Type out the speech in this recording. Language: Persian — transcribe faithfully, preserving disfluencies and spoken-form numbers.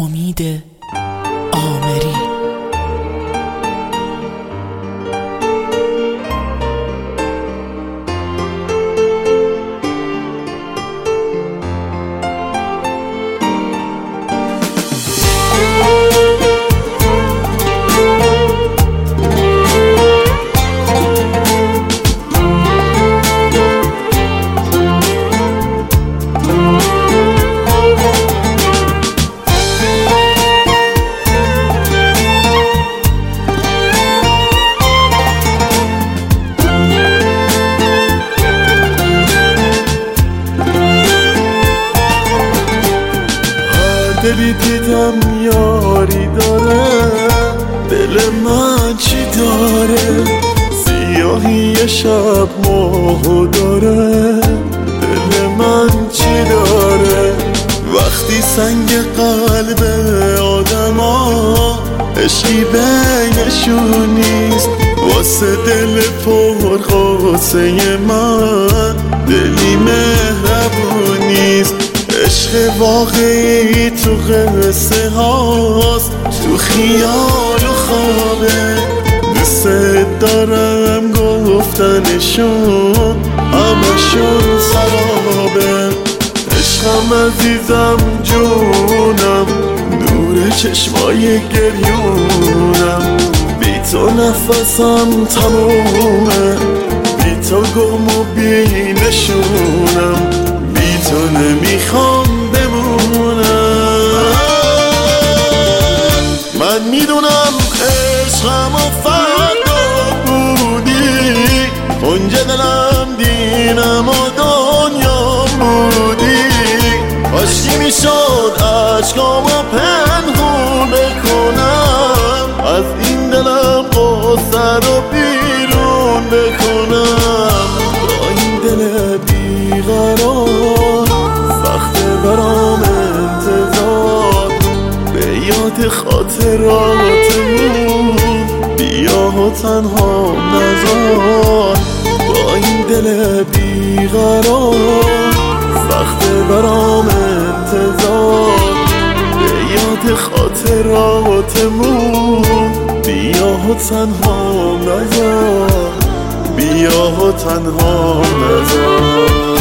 امید آمری. دلی دیدم یاری داره، دل من چی داره؟ سیاهی شب ماهو داره، دل من چی داره؟ وقتی سنگ قلب آدم ها عشقی بینشون نیست، واسه دل پر قاسه من دلی مهربون نیست. عشق واقعی تو قصه هاست، تو خیال و خوابه، دوست دارم گفتنشون همشون سرابه. عشقم عزیزم جونم، نور چشمای گریونم، بی تو نفسم تمومه، بی تو گم و بی نشونم، بی تو نمیخوام بمونم. من میدونم عشقم و فردا بودی، اونجا دلم دینم و دنیا بودی، کاشکی میشد عشقامو پنهون بکنم، از این دلم قصه رو بیرون بکنم. با این دل بیقرار سخته برام انتظار، به یاد خاطراتمون بیا و تنها نذار. با این دل بیقرار سخته برام انتظار، به یاد خاطراتمون بیا و تنها نذار، بیا و تنها نذار.